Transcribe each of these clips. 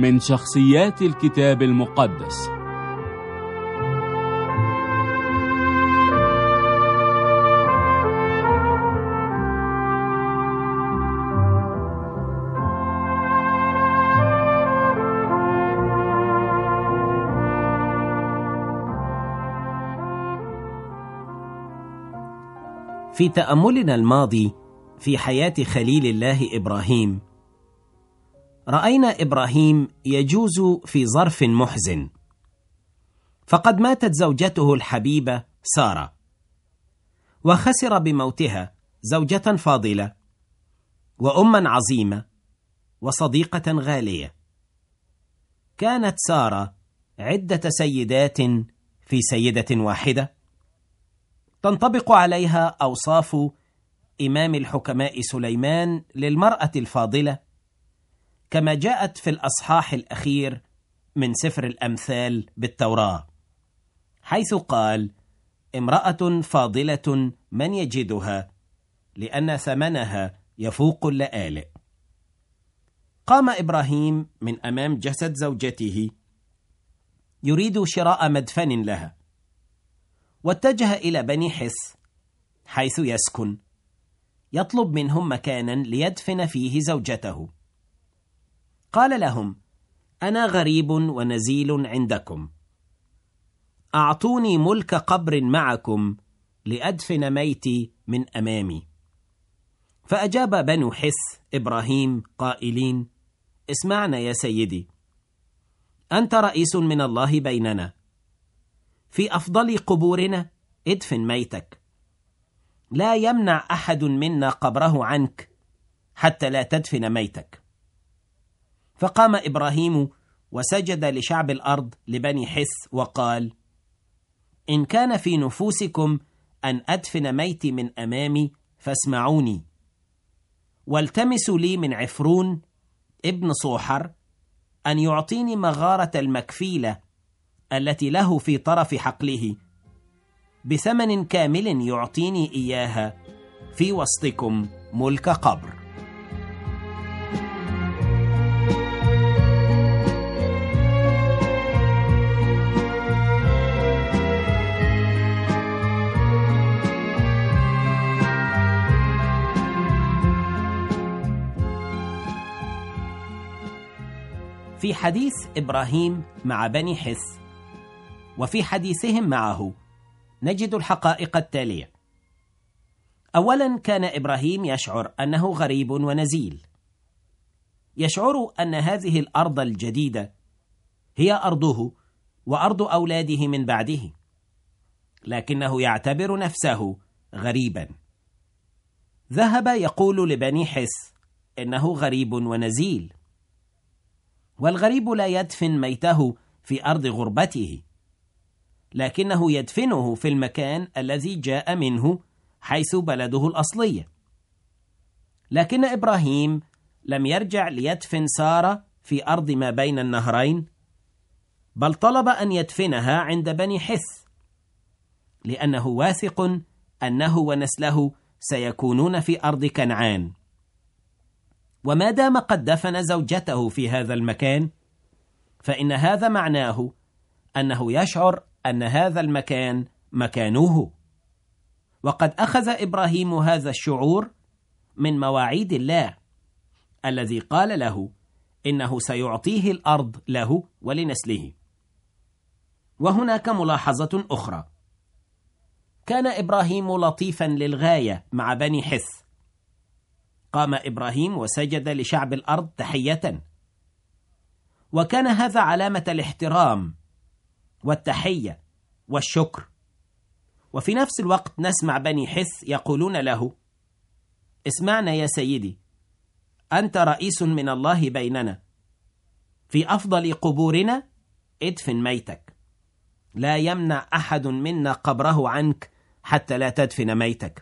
من شخصيات الكتاب المقدس. في تأملنا الماضي في حياة خليل الله إبراهيم، رأينا إبراهيم يجوز في ظرف محزن، فقد ماتت زوجته الحبيبة سارة، وخسر بموتها زوجة فاضلة وأما عظيمة وصديقة غالية. كانت سارة عدة سيدات في سيدة واحدة، تنطبق عليها أوصاف إمام الحكماء سليمان للمرأة الفاضلة، كما جاءت في الأصحاح الأخير من سفر الأمثال بالتوراة، حيث قال: امرأة فاضلة من يجدها، لأن ثمنها يفوق اللآلئ. قام إبراهيم من أمام جسد زوجته يريد شراء مدفن لها، واتجه إلى بني حث حيث يسكن، يطلب منهم مكانا ليدفن فيه زوجته. قال لهم: أنا غريب ونزيل عندكم، أعطوني ملك قبر معكم لأدفن ميتي من أمامي. فأجاب بنو حث إبراهيم قائلين: اسمعنا يا سيدي، أنت رئيس من الله بيننا، في أفضل قبورنا ادفن ميتك، لا يمنع أحد منا قبره عنك حتى لا تدفن ميتك. فقام إبراهيم وسجد لشعب الأرض لبني حث وقال: إن كان في نفوسكم أن أدفن ميتي من أمامي فاسمعوني، والتمسوا لي من عفرون ابن صوحر أن يعطيني مغارة المكفيلة التي له في طرف حقله بثمن كامل، يعطيني إياها في وسطكم ملك قبر. في حديث إبراهيم مع بني حث وفي حديثهم معه نجد الحقائق التالية. أولا، كان إبراهيم يشعر أنه غريب ونزيل، يشعر أن هذه الأرض الجديدة هي أرضه وأرض أولاده من بعده، لكنه يعتبر نفسه غريبا. ذهب يقول لبني حث إنه غريب ونزيل، والغريب لا يدفن ميته في أرض غربته، لكنه يدفنه في المكان الذي جاء منه حيث بلده الأصلية. لكن إبراهيم لم يرجع ليدفن سارة في أرض ما بين النهرين، بل طلب أن يدفنها عند بني حث، لأنه واثق أنه ونسله سيكونون في أرض كنعان. وما دام قد دفن زوجته في هذا المكان، فإن هذا معناه أنه يشعر أن هذا المكان مكانه. وقد أخذ إبراهيم هذا الشعور من مواعيد الله الذي قال له إنه سيعطيه الأرض له ولنسله. وهناك ملاحظة أخرى: كان إبراهيم لطيفا للغاية مع بني حث. قام إبراهيم وسجد لشعب الأرض تحية، وكان هذا علامة الاحترام والتحية والشكر. وفي نفس الوقت نسمع بني حث يقولون له: اسمعنا يا سيدي، أنت رئيس من الله بيننا، في أفضل قبورنا ادفن ميتك، لا يمنع أحد منا قبره عنك حتى لا تدفن ميتك.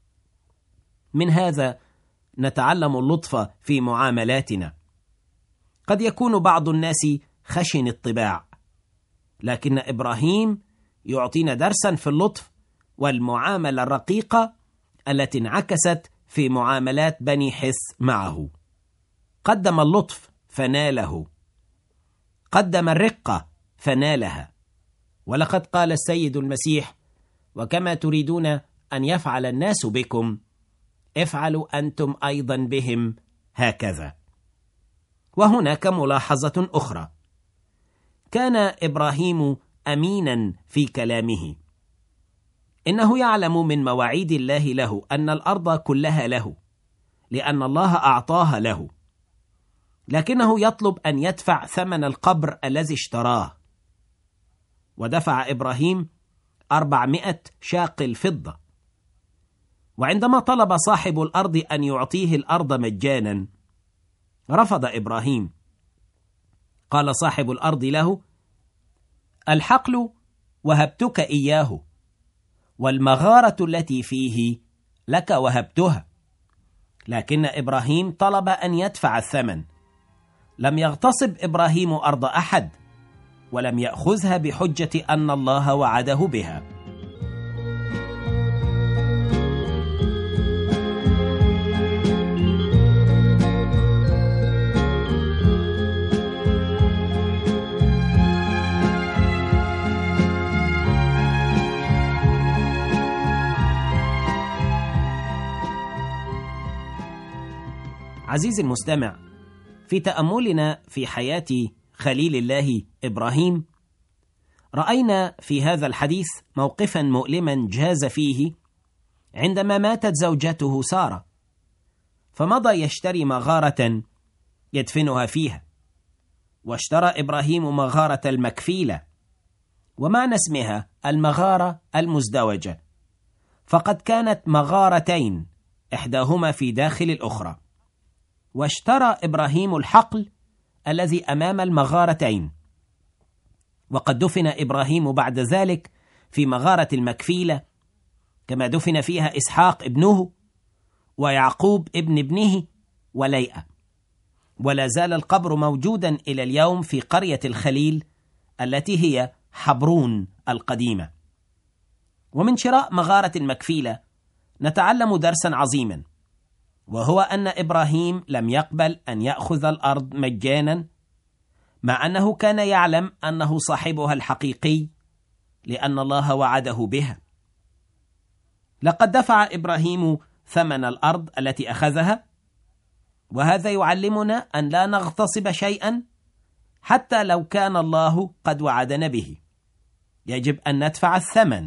من هذا نتعلم اللطف في معاملاتنا. قد يكون بعض الناس خشن الطباع، لكن إبراهيم يعطينا درسا في اللطف والمعاملة الرقيقة التي انعكست في معاملات بني حث معه. قدم اللطف فناله، قدم الرقة فنالها. ولقد قال السيد المسيح: وكما تريدون أن يفعل الناس بكم افعلوا أنتم أيضا بهم هكذا. وهناك ملاحظة أخرى: كان إبراهيم أمينا في كلامه. إنه يعلم من مواعيد الله له أن الأرض كلها له، لأن الله أعطاها له، لكنه يطلب أن يدفع ثمن القبر الذي اشتراه. ودفع إبراهيم 400 شاقل فضة. وعندما طلب صاحب الأرض أن يعطيه الأرض مجانا رفض إبراهيم. قال صاحب الأرض له: الحقل وهبتك إياه، والمغارة التي فيه لك وهبتها. لكن إبراهيم طلب أن يدفع الثمن. لم يغتصب إبراهيم أرض أحد، ولم يأخذها بحجة أن الله وعده بها. عزيزي المستمع، في تأملنا في حياة خليل الله إبراهيم، رأينا في هذا الحديث موقفا مؤلما جاز فيه عندما ماتت زوجته سارة، فمضى يشتري مغارة يدفنها فيها. واشترى إبراهيم مغارة المكفيلة، ومعنى اسمها المغارة المزدوجة، فقد كانت مغارتين إحداهما في داخل الأخرى. واشترى إبراهيم الحقل الذي أمام المغارتين. وقد دفن إبراهيم بعد ذلك في مغارة المكفيلة، كما دفن فيها إسحاق ابنه ويعقوب ابن ابنه وليئة. ولا زال القبر موجودا إلى اليوم في قرية الخليل التي هي حبرون القديمة. ومن شراء مغارة المكفيلة نتعلم درسا عظيما، وهو أن إبراهيم لم يقبل أن يأخذ الأرض مجانا، مع أنه كان يعلم أنه صاحبها الحقيقي، لأن الله وعده بها. لقد دفع إبراهيم ثمن الأرض التي أخذها، وهذا يعلمنا أن لا نغتصب شيئا حتى لو كان الله قد وعدنا به. يجب أن ندفع الثمن.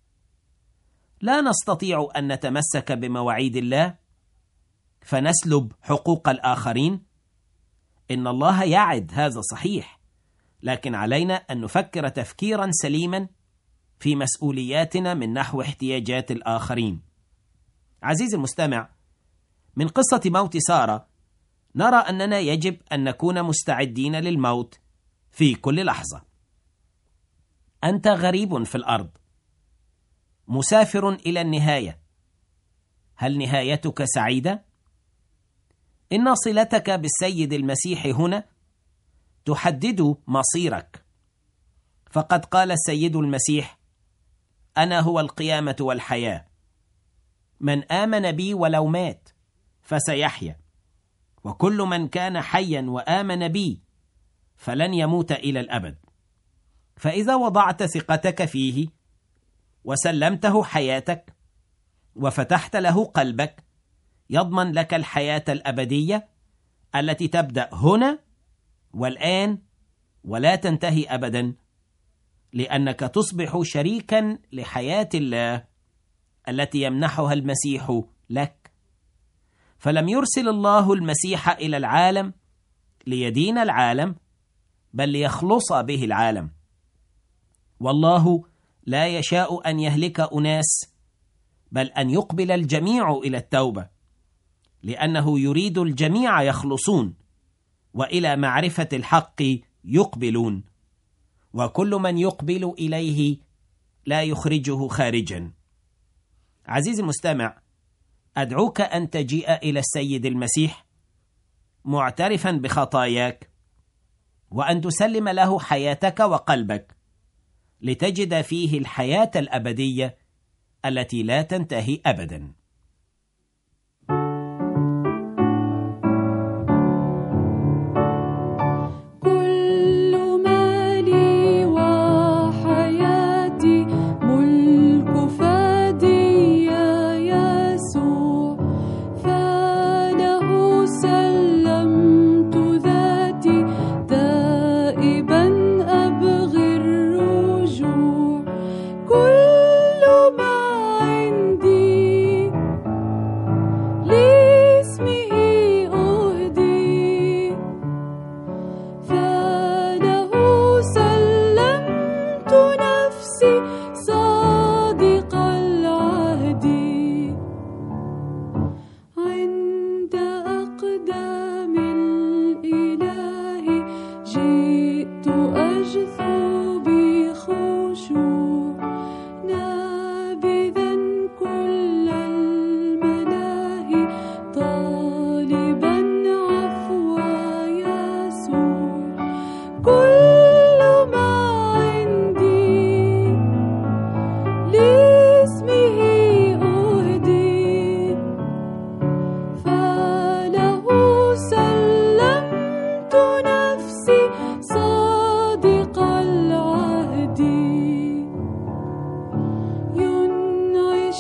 لا نستطيع أن نتمسك بمواعيد الله فنسلب حقوق الآخرين. إن الله يعد، هذا صحيح، لكن علينا أن نفكر تفكيرا سليما في مسؤولياتنا من نحو احتياجات الآخرين. عزيزي المستمع، من قصة موت سارة نرى أننا يجب أن نكون مستعدين للموت في كل لحظة. أنت غريب في الأرض، مسافر إلى النهاية. هل نهايتك سعيدة؟ إن صلتك بالسيد المسيح هنا تحدد مصيرك. فقد قال السيد المسيح: أنا هو القيامة والحياة، من آمن بي ولو مات فسيحيا، وكل من كان حيا وآمن بي فلن يموت إلى الأبد. فإذا وضعت ثقتك فيه وسلمته حياتك وفتحت له قلبك، يضمن لك الحياة الأبدية التي تبدأ هنا والآن ولا تنتهي أبدا، لأنك تصبح شريكا لحياة الله التي يمنحها المسيح لك. فلم يرسل الله المسيح إلى العالم ليدين العالم، بل ليخلص به العالم. والله لا يشاء أن يهلك أناس، بل أن يقبل الجميع إلى التوبة، لأنه يريد الجميع يخلصون وإلى معرفة الحق يقبلون، وكل من يقبل إليه لا يخرجه خارجا. عزيزي المستمع، أدعوك أن تجيء إلى السيد المسيح معترفا بخطاياك، وأن تسلم له حياتك وقلبك لتجد فيه الحياة الأبدية التي لا تنتهي أبدا. كل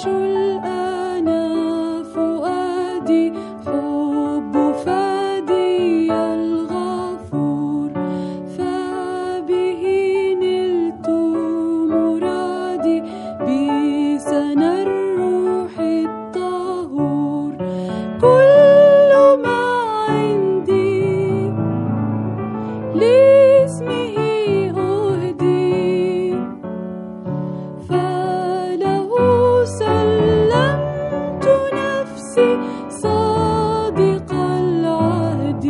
الآن فؤادي حب فادي الغفور، فبه نلت مرادي بسنا الروح الطهور. كل ما عندي لاسمه أهدي، فله سلمت نفسي صادق العهد.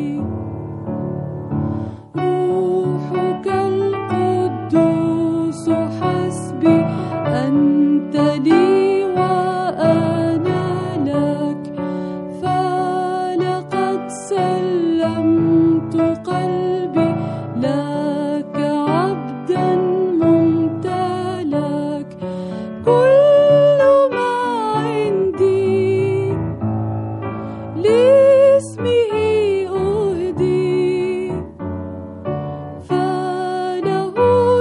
روحك القدوس حسبي، أنت لي وأنا لك، فلقد سلمت قلبي لك عبدا ممتلك. كل ما عندي لاسمه أهدي، فله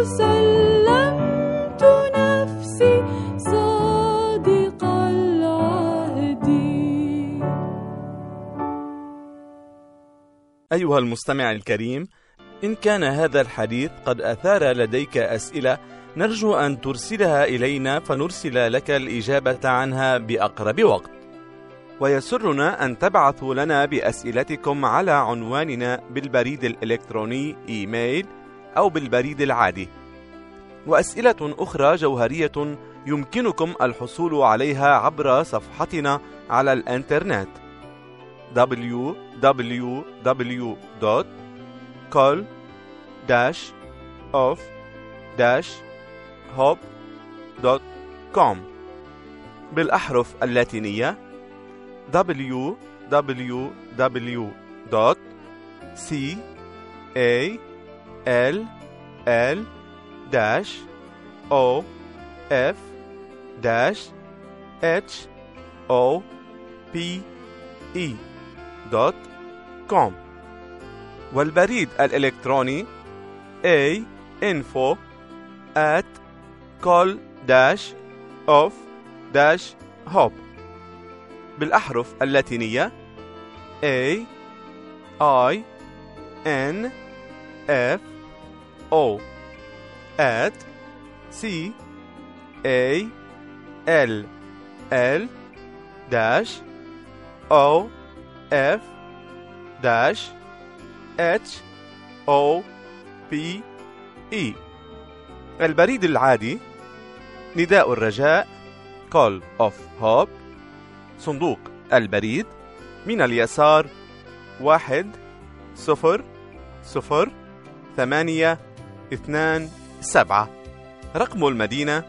سلمت نفسي صادق العهد. أيها المستمع الكريم، إن كان هذا الحديث قد أثار لديك أسئلة، نرجو أن ترسلها إلينا فنرسل لك الإجابة عنها بأقرب وقت. ويسرنا أن تبعثوا لنا بأسئلتكم على عنواننا بالبريد الإلكتروني إيميل أو بالبريد العادي. وأسئلة أخرى جوهرية يمكنكم الحصول عليها عبر صفحتنا على الإنترنت www.call-of-hope.com بالأحرف اللاتينية www.call-of-hope.com والبريد الإلكتروني info@call-of-hope بالأحرف اللاتينية CALL-OF@CALL-HOPE. البريد العادي نداء الرجاء Call of Hope، صندوق البريد من اليسار 1002827، رقم المدينة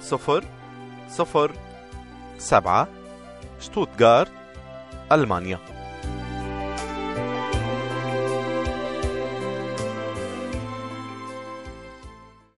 70007، شتوتغارت، ألمانيا.